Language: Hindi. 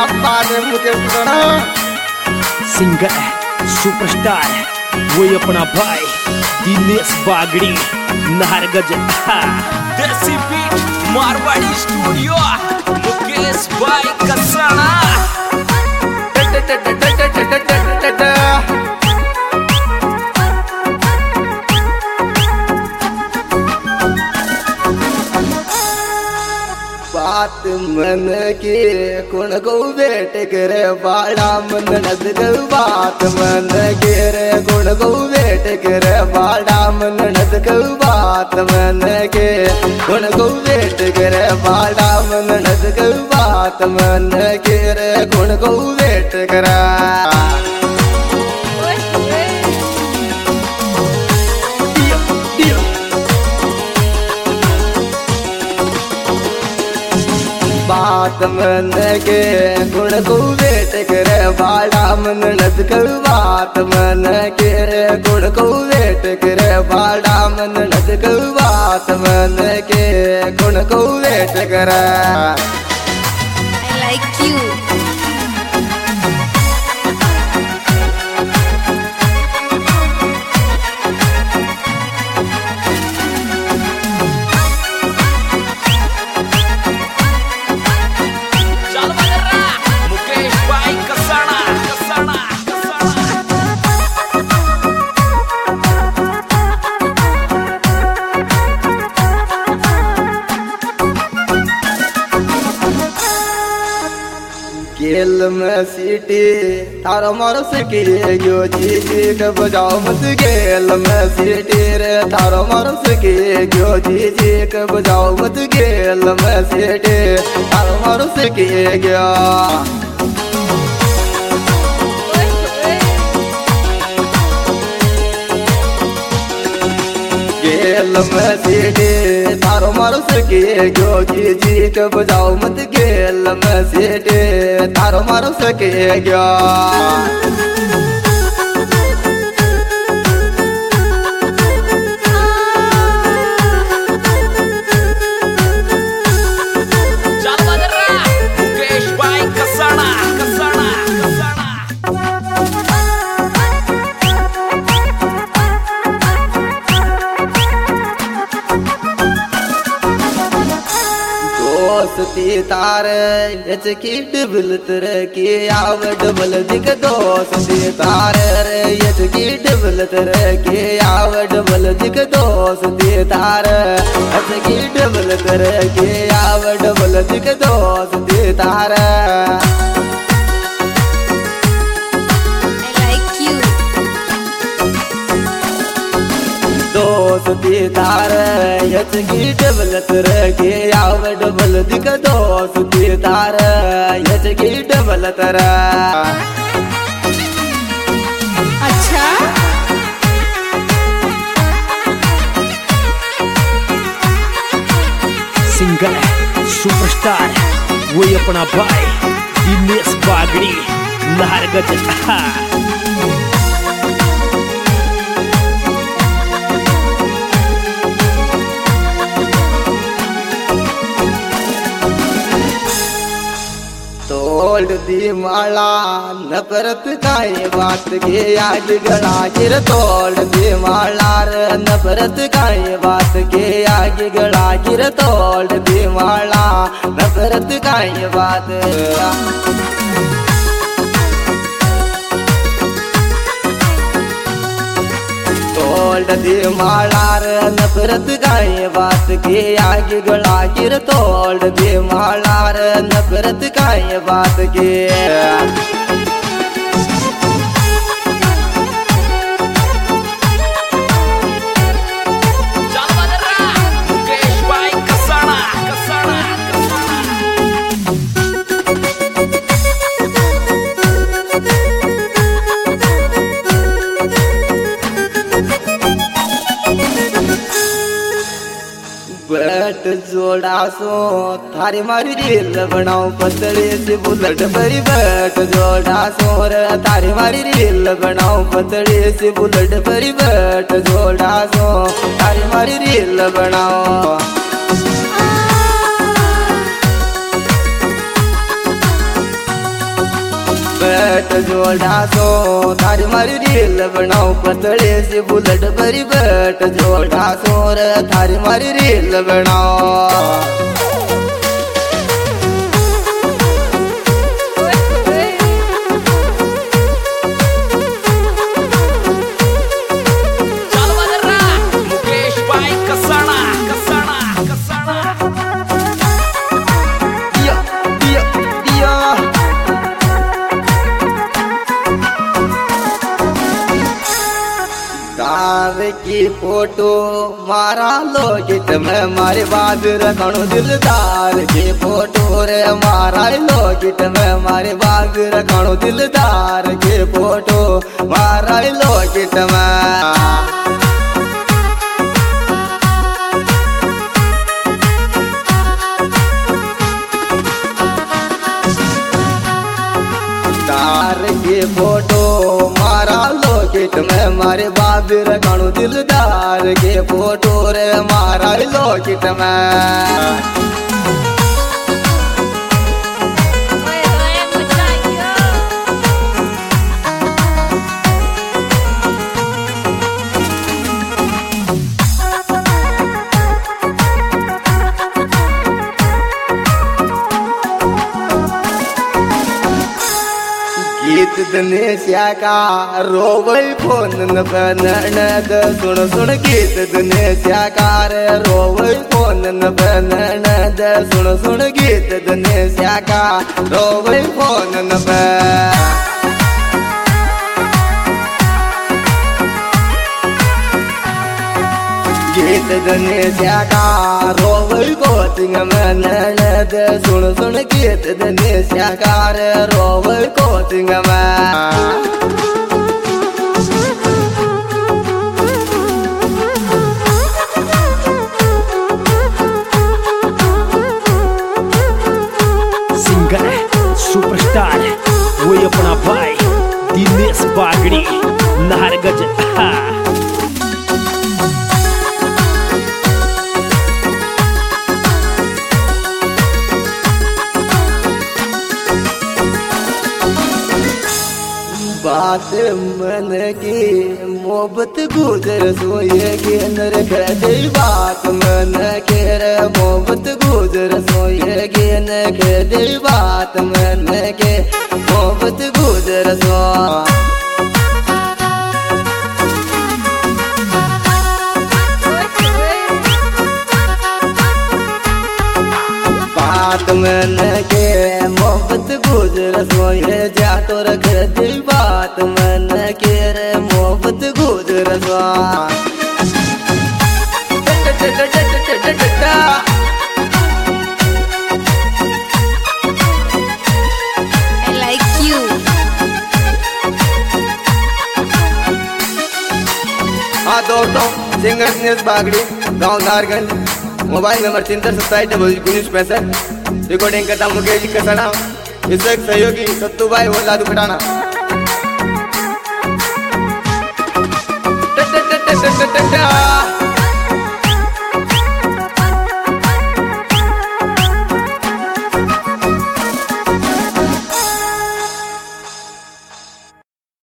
बात है मुकेश राणा। सिंगर है, सुपरस्टार है, वही अपना भाई दिनेश बागड़ी नारगज। देसी बीट मारवाड़ी स्टूडियो मुकेश भाई कसाना। बात मन के कौन को बेट करे बाड़ा मन नद गौ। बात मन के रे कौन को बेट करे बाड़ा मन नद गौ। बात मन के कौन को बेट करे बाड़ा मन नद गौ। बात मन के रे कौन को बेट करा। बात मन के गुण को बेट करे बाड़ा मन नद गौ। बात मन के रे गुण को बेट करे बाड़ा मन नद गौ। बात मन के गुण को बेट करे। I like you. खेल में सीटी तारो मारो सके यो जी के बजाओ मत। खेल में सीटी रे तारो मारो सके यो जी के बजाओ मत। खेल में सीटी तारो मारो सके गया। खेल में सीटी तारो मारो सके यो जी के बजाओ मत। खेल में सीटी तारो मारो सके गया। दोस्ती तारे यचकी डबल तरह की आव डबल दिख। दोस्ती तारे रे यचकी डबल तरह की आव डबल दिख। दोस्ती तारे यचकी डबल तरह की आव डबल दिख। दोस्ती तारे दोस्ती तारे यचकी डबल तरह के आव डबल दिख। दोस्ती तारे यचकी डबल तरह। अच्छा सिंगर है, सुपरस्टार है, वही अपना भाई दिनेश बागड़ी नारगज। तोड़ दी माला नफरत काए बात के आग गला गिर। तोड़ दी माला रे नफरत काए बात के आग गला गिर। तोड़ दी माला नफरत काए बात। तोड़ दी माला रे नफरत काए बात के आग गला गिर। तोड़ दी माला रे नफरत काए बात के। बैट जोड़ा सो थारी मारी रील बनाओ पतली सी बुलेट भरी। बैट जोड़ा सो रे थारी मारी रील बनाओ पतली सी बुलेट भरी। बैट जोड़ा सो थारी मारी रील बनाओ। जोड़ा सो थारी मारी रील बनाओ पतले से बुलेट भरी बट जोड़ा सो रे थारी मारी रील बनाओ की फोटो मारा लोगित में मारे बाद रखणु दिलदार की फोटो रे मारा लोगित में मारे बाद रखणु दिलदार की फोटो मारा लोगित में की फोटो मारा लोकेट में मारे बाबिर काणु दिलदार के फोटो रे मारा लोकेट में गीत दिनेश्या का रोवई फोन बननद सुन सुन गीत दिनेश्या का रे रोवई फोन बननद सुन सुन गीत दिनेश्या का रोवई फोन गीत दिनेश्या का रोवई कोचिंग में ननद सुन सुन गीत दिनेश्या का रे रोवई कोचिंग में सिंगर सुपरस्टार वही अपना भाई दिनेश बागड़ी नारगज बात मन की मोहब्बत गुजर सोए के नर कहते बात मन के रे मोहब्बत गुजर सोए के न कहते बात मन के मोहब्बत गुजर सो बात मन के मोहब्बत गुजर सोए जा तो रख दी बात मन के रे मोहब्बत गुजर सो I like you. हाँ दोस्तों सिंगर दिनेश बागड़ी गाँव नारगंज मोबाइल नंबर 7327 रिकॉर्डिंग करता मुकेश कसना इससे सहयोगी सत्तू भाई वो लादू खटाना।